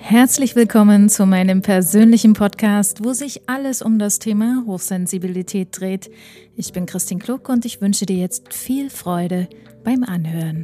Herzlich willkommen zu meinem persönlichen Podcast, wo sich alles um das Thema Hochsensibilität dreht. Ich bin Christine Kluck und ich wünsche dir jetzt viel Freude beim Anhören.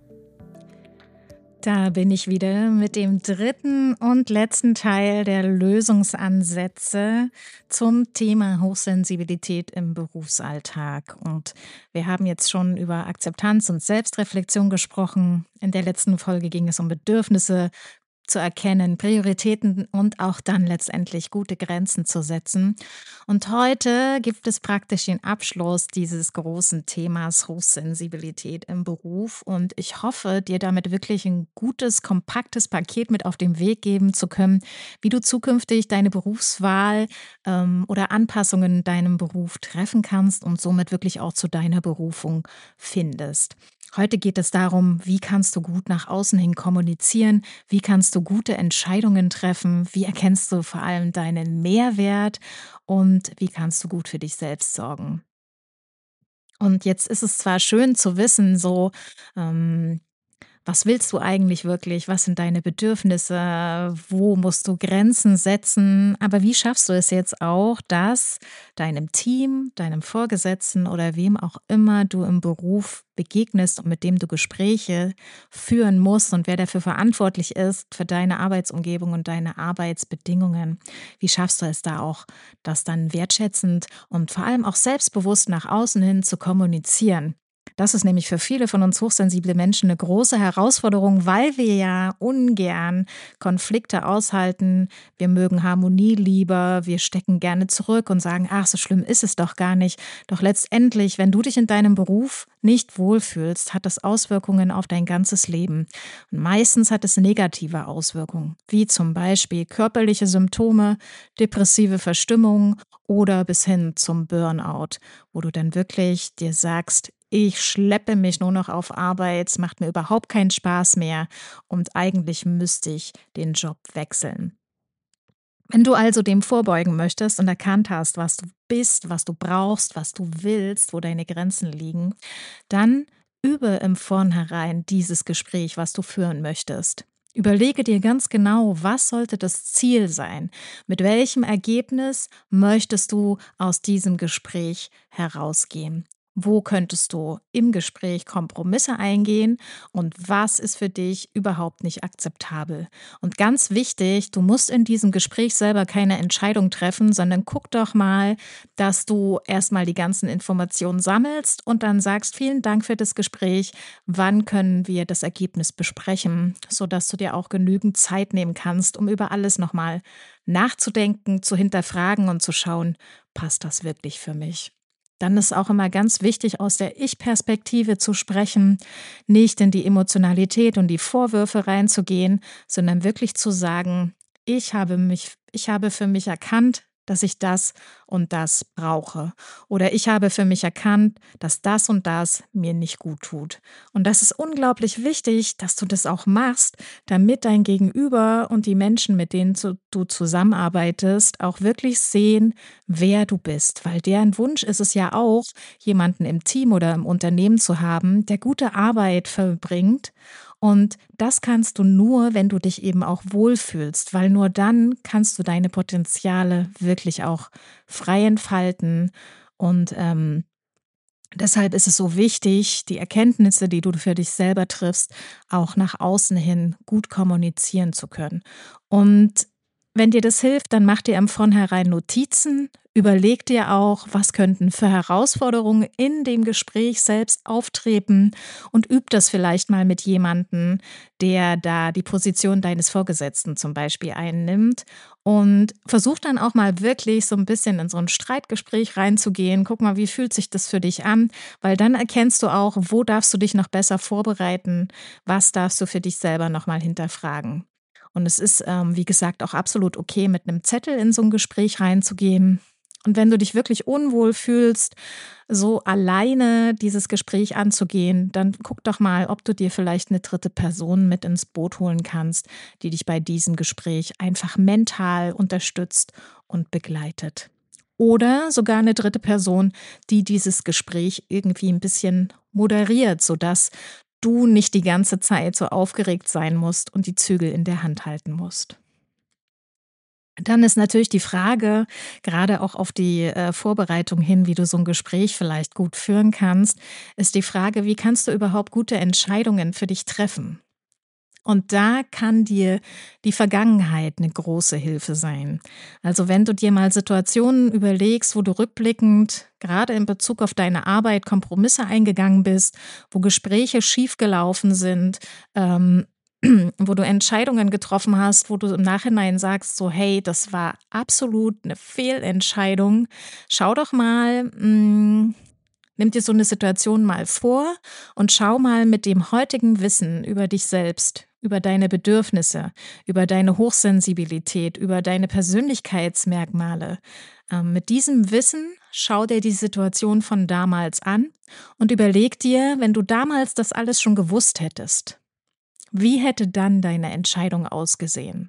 Da bin ich wieder mit dem dritten und letzten Teil der Lösungsansätze zum Thema Hochsensibilität im Berufsalltag. Und wir haben jetzt schon über Akzeptanz und Selbstreflexion gesprochen. In der letzten Folge ging es um Bedürfnisse zu erkennen, Prioritäten und auch dann letztendlich gute Grenzen zu setzen. Und heute gibt es praktisch den Abschluss dieses großen Themas Hochsensibilität im Beruf. Und ich hoffe, dir damit wirklich ein gutes, kompaktes Paket mit auf den Weg geben zu können, wie du zukünftig deine Berufswahl oder Anpassungen in deinem Beruf treffen kannst und somit wirklich auch zu deiner Berufung findest. Heute geht es darum, wie kannst du gut nach außen hin kommunizieren, wie kannst du gute Entscheidungen treffen, wie erkennst du vor allem deinen Mehrwert und wie kannst du gut für dich selbst sorgen. Und jetzt ist es zwar schön zu wissen, so, was willst du eigentlich wirklich? Was sind deine Bedürfnisse? Wo musst du Grenzen setzen? Aber wie schaffst du es jetzt auch, dass deinem Team, deinem Vorgesetzten oder wem auch immer du im Beruf begegnest und mit dem du Gespräche führen musst und wer dafür verantwortlich ist, für deine Arbeitsumgebung und deine Arbeitsbedingungen? Wie schaffst du es da auch, das dann wertschätzend und vor allem auch selbstbewusst nach außen hin zu kommunizieren? Das ist nämlich für viele von uns hochsensible Menschen eine große Herausforderung, weil wir ja ungern Konflikte aushalten. Wir mögen Harmonie lieber, wir stecken gerne zurück und sagen, ach, so schlimm ist es doch gar nicht. Doch letztendlich, wenn du dich in deinem Beruf nicht wohlfühlst, hat das Auswirkungen auf dein ganzes Leben. Und meistens hat es negative Auswirkungen, wie zum Beispiel körperliche Symptome, depressive Verstimmung oder bis hin zum Burnout, wo du dann wirklich dir sagst, ich schleppe mich nur noch auf Arbeit, es macht mir überhaupt keinen Spaß mehr und eigentlich müsste ich den Job wechseln. Wenn du also dem vorbeugen möchtest und erkannt hast, was du bist, was du brauchst, was du willst, wo deine Grenzen liegen, dann übe im Vornherein dieses Gespräch, was du führen möchtest. Überlege dir ganz genau, was sollte das Ziel sein? Mit welchem Ergebnis möchtest du aus diesem Gespräch herausgehen? Wo könntest du im Gespräch Kompromisse eingehen und was ist für dich überhaupt nicht akzeptabel? Und ganz wichtig, du musst in diesem Gespräch selber keine Entscheidung treffen, sondern guck doch mal, dass du erstmal die ganzen Informationen sammelst und dann sagst, vielen Dank für das Gespräch. Wann können wir das Ergebnis besprechen, sodass du dir auch genügend Zeit nehmen kannst, um über alles nochmal nachzudenken, zu hinterfragen und zu schauen, passt das wirklich für mich? Dann ist auch immer ganz wichtig, aus der Ich-Perspektive zu sprechen, nicht in die Emotionalität und die Vorwürfe reinzugehen, sondern wirklich zu sagen, ich habe für mich erkannt, dass ich das und das brauche. Oder ich habe für mich erkannt, dass das und das mir nicht gut tut. Und das ist unglaublich wichtig, dass du das auch machst, damit dein Gegenüber und die Menschen, mit denen du zusammenarbeitest, auch wirklich sehen, wer du bist. Weil deren Wunsch ist es ja auch, jemanden im Team oder im Unternehmen zu haben, der gute Arbeit verbringt. Und das kannst du nur, wenn du dich eben auch wohlfühlst, weil nur dann kannst du deine Potenziale wirklich auch frei entfalten. Und deshalb ist es so wichtig, die Erkenntnisse, die du für dich selber triffst, auch nach außen hin gut kommunizieren zu können. Und wenn dir das hilft, dann mach dir im Vornherein Notizen. Überleg dir auch, was könnten für Herausforderungen in dem Gespräch selbst auftreten und üb das vielleicht mal mit jemandem, der da die Position deines Vorgesetzten zum Beispiel einnimmt und versuch dann auch mal wirklich so ein bisschen in so ein Streitgespräch reinzugehen. Guck mal, wie fühlt sich das für dich an? Weil dann erkennst du auch, wo darfst du dich noch besser vorbereiten, was darfst du für dich selber noch mal hinterfragen. Und es ist, wie gesagt, auch absolut okay, mit einem Zettel in so ein Gespräch reinzugehen. Und wenn du dich wirklich unwohl fühlst, so alleine dieses Gespräch anzugehen, dann guck doch mal, ob du dir vielleicht eine dritte Person mit ins Boot holen kannst, die dich bei diesem Gespräch einfach mental unterstützt und begleitet. Oder sogar eine dritte Person, die dieses Gespräch irgendwie ein bisschen moderiert, sodass du nicht die ganze Zeit so aufgeregt sein musst und die Zügel in der Hand halten musst. Dann ist natürlich die Frage, gerade auch auf die, Vorbereitung hin, wie du so ein Gespräch vielleicht gut führen kannst, ist die Frage: Wie kannst du überhaupt gute Entscheidungen für dich treffen? Und da kann dir die Vergangenheit eine große Hilfe sein. Also, wenn du dir mal Situationen überlegst, wo du rückblickend, gerade in Bezug auf deine Arbeit, Kompromisse eingegangen bist, wo Gespräche schiefgelaufen sind, ähm, wo du Entscheidungen getroffen hast, wo du im Nachhinein sagst so: „Hey, das war absolut eine Fehlentscheidung.“ Schau doch mal, nimm dir so eine Situation mal vor und schau mal mit dem heutigen Wissen über dich selbst, über deine Bedürfnisse, über deine Hochsensibilität, über deine Persönlichkeitsmerkmale. Mit diesem Wissen schau dir die Situation von damals an und überleg dir, wenn du damals das alles schon gewusst hättest, wie hätte dann deine Entscheidung ausgesehen?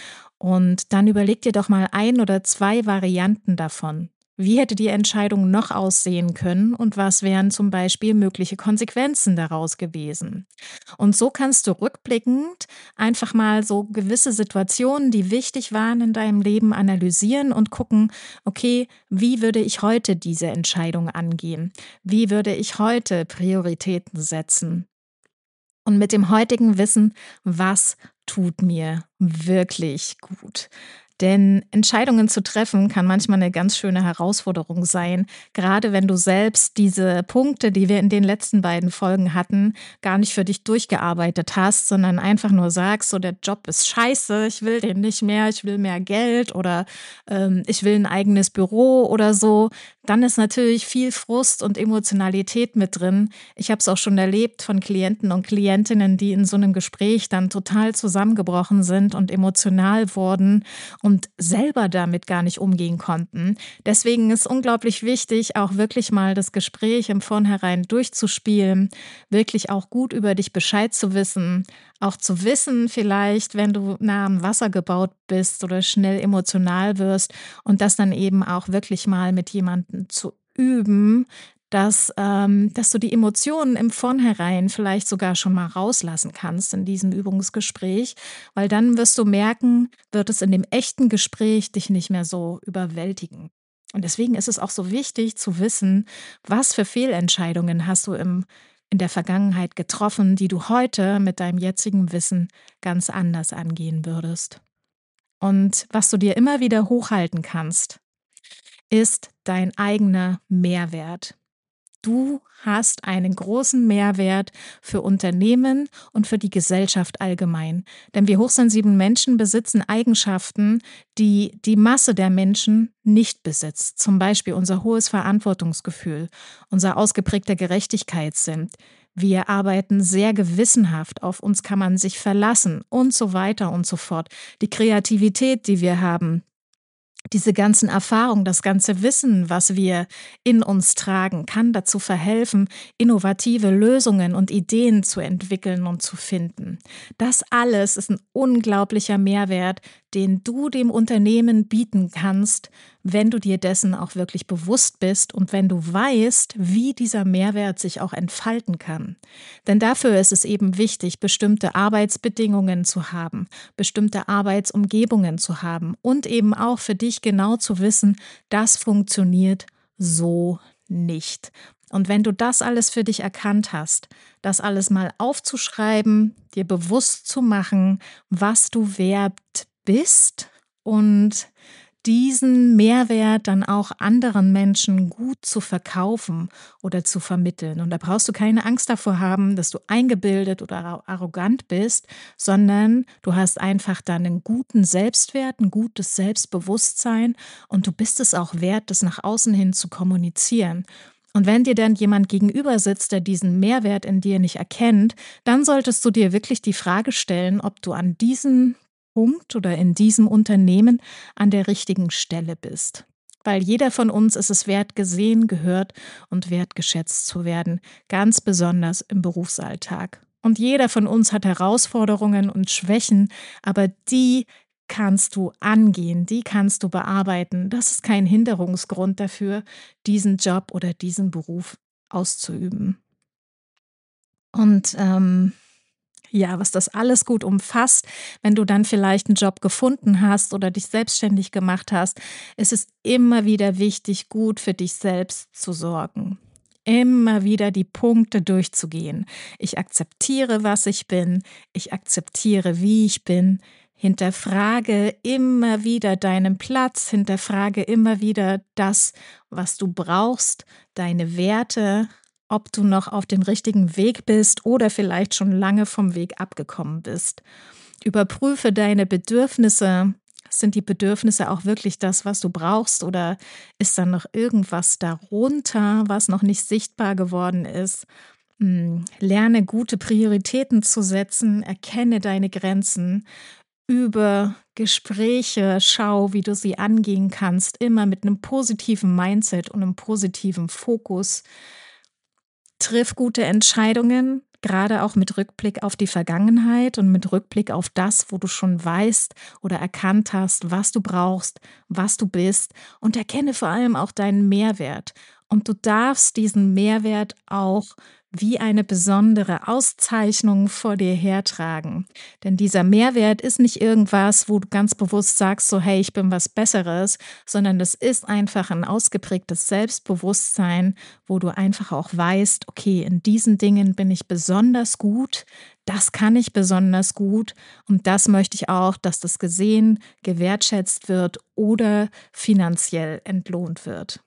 Und dann überleg dir doch mal ein oder 2 Varianten davon. Wie hätte die Entscheidung noch aussehen können und was wären zum Beispiel mögliche Konsequenzen daraus gewesen? Und so kannst du rückblickend einfach mal so gewisse Situationen, die wichtig waren in deinem Leben, analysieren und gucken, okay, wie würde ich heute diese Entscheidung angehen? Wie würde ich heute Prioritäten setzen? Und mit dem heutigen Wissen, was tut mir wirklich gut? Denn Entscheidungen zu treffen kann manchmal eine ganz schöne Herausforderung sein, gerade wenn du selbst diese Punkte, die wir in den letzten beiden Folgen hatten, gar nicht für dich durchgearbeitet hast, sondern einfach nur sagst, so der Job ist scheiße, ich will den nicht mehr, ich will mehr Geld oder ich will ein eigenes Büro oder so. Dann ist natürlich viel Frust und Emotionalität mit drin. Ich habe es auch schon erlebt von Klienten und Klientinnen, die in so einem Gespräch dann total zusammengebrochen sind und emotional wurden und selber damit gar nicht umgehen konnten. Deswegen ist unglaublich wichtig, auch wirklich mal das Gespräch im Vornherein durchzuspielen, wirklich auch gut über dich Bescheid zu wissen, auch zu wissen vielleicht, wenn du nah am Wasser gebaut bist oder schnell emotional wirst und das dann eben auch wirklich mal mit jemandem zu üben, dass du die Emotionen im Vornherein vielleicht sogar schon mal rauslassen kannst in diesem Übungsgespräch, weil dann wirst du merken, wird es in dem echten Gespräch dich nicht mehr so überwältigen. Und deswegen ist es auch so wichtig zu wissen, was für Fehlentscheidungen hast du in der Vergangenheit getroffen, die du heute mit deinem jetzigen Wissen ganz anders angehen würdest. Und was du dir immer wieder hochhalten kannst, ist dein eigener Mehrwert. Du hast einen großen Mehrwert für Unternehmen und für die Gesellschaft allgemein. Denn wir hochsensiblen Menschen besitzen Eigenschaften, die die Masse der Menschen nicht besitzt. Zum Beispiel unser hohes Verantwortungsgefühl, unser ausgeprägter Gerechtigkeitssinn. Wir arbeiten sehr gewissenhaft, auf uns kann man sich verlassen und so weiter und so fort. Die Kreativität, die wir haben, diese ganzen Erfahrungen, das ganze Wissen, was wir in uns tragen, kann dazu verhelfen, innovative Lösungen und Ideen zu entwickeln und zu finden. Das alles ist ein unglaublicher Mehrwert, den du dem Unternehmen bieten kannst, wenn du dir dessen auch wirklich bewusst bist und wenn du weißt, wie dieser Mehrwert sich auch entfalten kann. Denn dafür ist es eben wichtig, bestimmte Arbeitsbedingungen zu haben, bestimmte Arbeitsumgebungen zu haben und eben auch für dich genau zu wissen, das funktioniert so nicht. Und wenn du das alles für dich erkannt hast, das alles mal aufzuschreiben, dir bewusst zu machen, was du wert bist und diesen Mehrwert dann auch anderen Menschen gut zu verkaufen oder zu vermitteln. Und da brauchst du keine Angst davor haben, dass du eingebildet oder arrogant bist, sondern du hast einfach dann einen guten Selbstwert, ein gutes Selbstbewusstsein und du bist es auch wert, das nach außen hin zu kommunizieren. Und wenn dir dann jemand gegenüber sitzt, der diesen Mehrwert in dir nicht erkennt, dann solltest du dir wirklich die Frage stellen, ob du an diesem Punkt oder in diesem Unternehmen an der richtigen Stelle bist. Weil jeder von uns ist es wert, gesehen, gehört und wertgeschätzt zu werden, ganz besonders im Berufsalltag. Und jeder von uns hat Herausforderungen und Schwächen, aber die kannst du angehen, die kannst du bearbeiten. Das ist kein Hinderungsgrund dafür, diesen Job oder diesen Beruf auszuüben. Und Ja, was das alles gut umfasst, wenn du dann vielleicht einen Job gefunden hast oder dich selbstständig gemacht hast, ist es immer wieder wichtig, gut für dich selbst zu sorgen. Immer wieder die Punkte durchzugehen. Ich akzeptiere, was ich bin. Ich akzeptiere, wie ich bin. Hinterfrage immer wieder deinen Platz. Hinterfrage immer wieder das, was du brauchst, deine Werte, ob du noch auf dem richtigen Weg bist oder vielleicht schon lange vom Weg abgekommen bist. Überprüfe deine Bedürfnisse. Sind die Bedürfnisse auch wirklich das, was du brauchst, oder ist da noch irgendwas darunter, was noch nicht sichtbar geworden ist? Lerne gute Prioritäten zu setzen, erkenne deine Grenzen, über Gespräche schau, wie du sie angehen kannst, immer mit einem positiven Mindset und einem positiven Fokus. Triff gute Entscheidungen, gerade auch mit Rückblick auf die Vergangenheit und mit Rückblick auf das, wo du schon weißt oder erkannt hast, was du brauchst, was du bist, und erkenne vor allem auch deinen Mehrwert. Und du darfst diesen Mehrwert auch wie eine besondere Auszeichnung vor dir hertragen. Denn dieser Mehrwert ist nicht irgendwas, wo du ganz bewusst sagst, so hey, ich bin was Besseres, sondern das ist einfach ein ausgeprägtes Selbstbewusstsein, wo du einfach auch weißt, okay, in diesen Dingen bin ich besonders gut, das kann ich besonders gut, und das möchte ich auch, dass das gesehen, gewertschätzt wird oder finanziell entlohnt wird.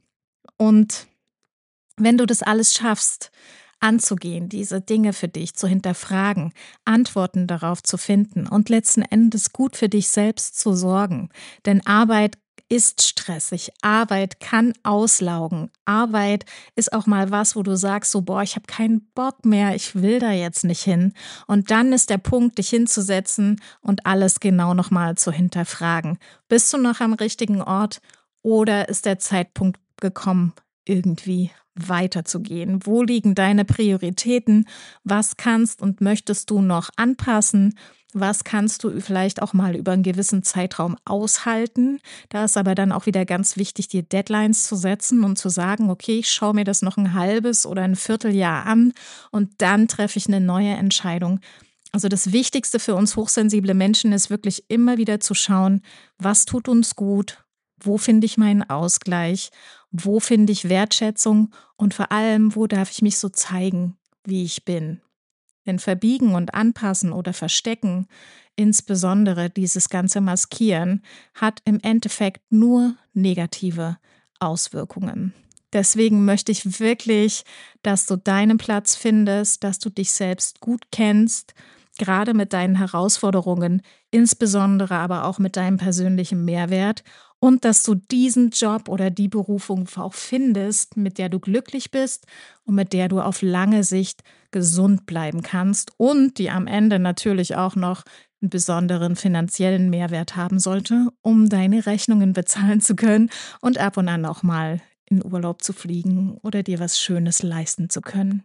Und wenn du das alles schaffst, anzugehen, diese Dinge für dich zu hinterfragen, Antworten darauf zu finden und letzten Endes gut für dich selbst zu sorgen. Denn Arbeit ist stressig, Arbeit kann auslaugen, Arbeit ist auch mal was, wo du sagst, so boah, ich habe keinen Bock mehr, ich will da jetzt nicht hin. Und dann ist der Punkt, dich hinzusetzen und alles genau nochmal zu hinterfragen. Bist du noch am richtigen Ort oder ist der Zeitpunkt gekommen, irgendwie weiterzugehen? Wo liegen deine Prioritäten? Was kannst und möchtest du noch anpassen? Was kannst du vielleicht auch mal über einen gewissen Zeitraum aushalten? Da ist aber dann auch wieder ganz wichtig, dir Deadlines zu setzen und zu sagen, okay, ich schaue mir das noch ein halbes oder ein Vierteljahr an und dann treffe ich eine neue Entscheidung. Also das Wichtigste für uns hochsensible Menschen ist wirklich immer wieder zu schauen, was tut uns gut? Wo finde ich meinen Ausgleich? Wo finde ich Wertschätzung? Und vor allem, wo darf ich mich so zeigen, wie ich bin? Denn verbiegen und anpassen oder verstecken, insbesondere dieses ganze Maskieren, hat im Endeffekt nur negative Auswirkungen. Deswegen möchte ich wirklich, dass du deinen Platz findest, dass du dich selbst gut kennst, gerade mit deinen Herausforderungen, insbesondere aber auch mit deinem persönlichen Mehrwert, und dass du diesen Job oder die Berufung auch findest, mit der du glücklich bist und mit der du auf lange Sicht gesund bleiben kannst und die am Ende natürlich auch noch einen besonderen finanziellen Mehrwert haben sollte, um deine Rechnungen bezahlen zu können und ab und an auch mal in Urlaub zu fliegen oder dir was Schönes leisten zu können.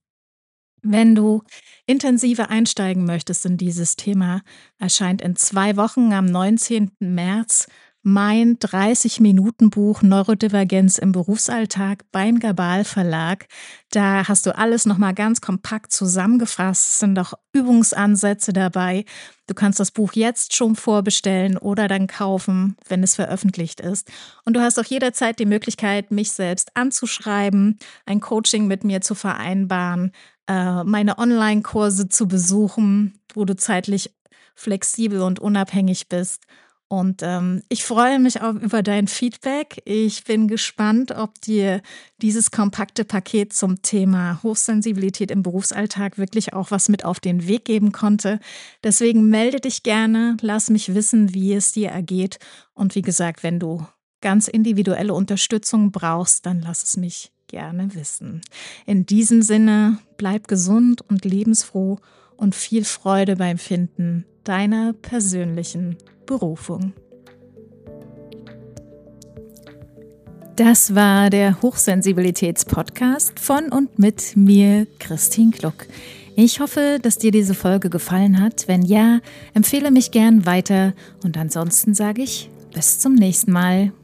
Wenn du intensiver einsteigen möchtest in dieses Thema, erscheint in 2 Wochen am 19. März mein 30-Minuten-Buch Neurodivergenz im Berufsalltag beim Gabal Verlag. Da hast du alles nochmal ganz kompakt zusammengefasst. Es sind auch Übungsansätze dabei. Du kannst das Buch jetzt schon vorbestellen oder dann kaufen, wenn es veröffentlicht ist. Und du hast auch jederzeit die Möglichkeit, mich selbst anzuschreiben, ein Coaching mit mir zu vereinbaren, meine Online-Kurse zu besuchen, wo du zeitlich flexibel und unabhängig bist. Und ich freue mich auch über dein Feedback. Ich bin gespannt, ob dir dieses kompakte Paket zum Thema Hochsensibilität im Berufsalltag wirklich auch was mit auf den Weg geben konnte. Deswegen melde dich gerne, lass mich wissen, wie es dir ergeht. Und wie gesagt, wenn du ganz individuelle Unterstützung brauchst, dann lass es mich gerne wissen. In diesem Sinne, bleib gesund und lebensfroh und viel Freude beim Finden deiner persönlichen Berufung. Das war der Hochsensibilitäts-Podcast von und mit mir, Christine Kluck. Ich hoffe, dass dir diese Folge gefallen hat. Wenn ja, empfehle mich gern weiter und ansonsten sage ich bis zum nächsten Mal.